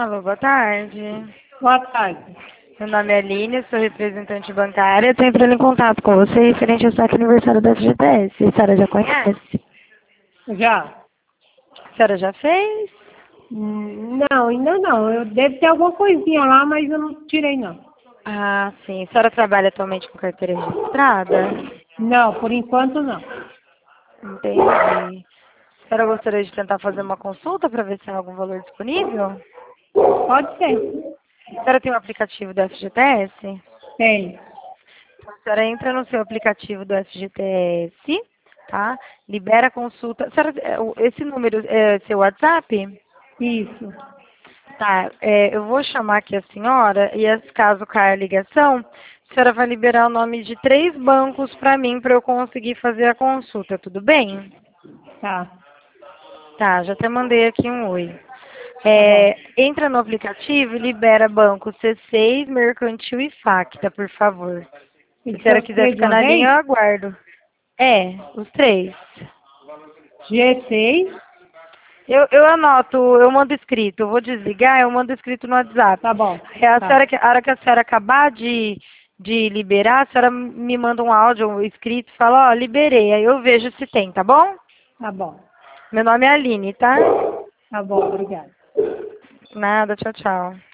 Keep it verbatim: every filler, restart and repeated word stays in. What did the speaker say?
Alô, boa tarde. Boa tarde. Meu nome é Aline, sou representante bancária. Estou entrando em contato com você referente ao saque aniversário da F G T S. A senhora já conhece? Já? A senhora já fez? Hum, Não, ainda não. Eu devo ter alguma coisinha lá, mas eu não tirei não. Ah, sim. A senhora trabalha atualmente com carteira registrada? Não, por enquanto não. Entendi. A senhora gostaria de tentar fazer uma consulta para ver se há algum valor disponível? Pode ser. A senhora tem um aplicativo do F G T S? Tem. Então, a senhora entra no seu aplicativo do F G T S, tá? Libera a consulta. A senhora, é, o- esse número é seu WhatsApp? Isso. Tá, é, eu vou chamar aqui a senhora e as- caso caia a ligação, a senhora vai liberar o nome de três bancos para mim para eu conseguir fazer a consulta, tudo bem? Tá. Tá, já até mandei aqui um oi. Tá bom. É, entra no aplicativo e libera banco C seis, Mercantil e Facta, por favor. Se Tem a que ser senhora os quiser três de ficar uma na linha, vez? eu aguardo. É, os três. G seis. Eu, eu anoto, eu mando escrito. Eu vou desligar, eu mando escrito no WhatsApp. Tá bom. Aí A, Tá. senhora, que- a hora que a senhora acabar de, de liberar, a senhora me manda um áudio um escrito e fala, ó, liberei. Aí eu vejo se tem, tá bom? Tá bom. Meu nome é Aline, tá? Tá bom, obrigada. Nada, tchau, tchau.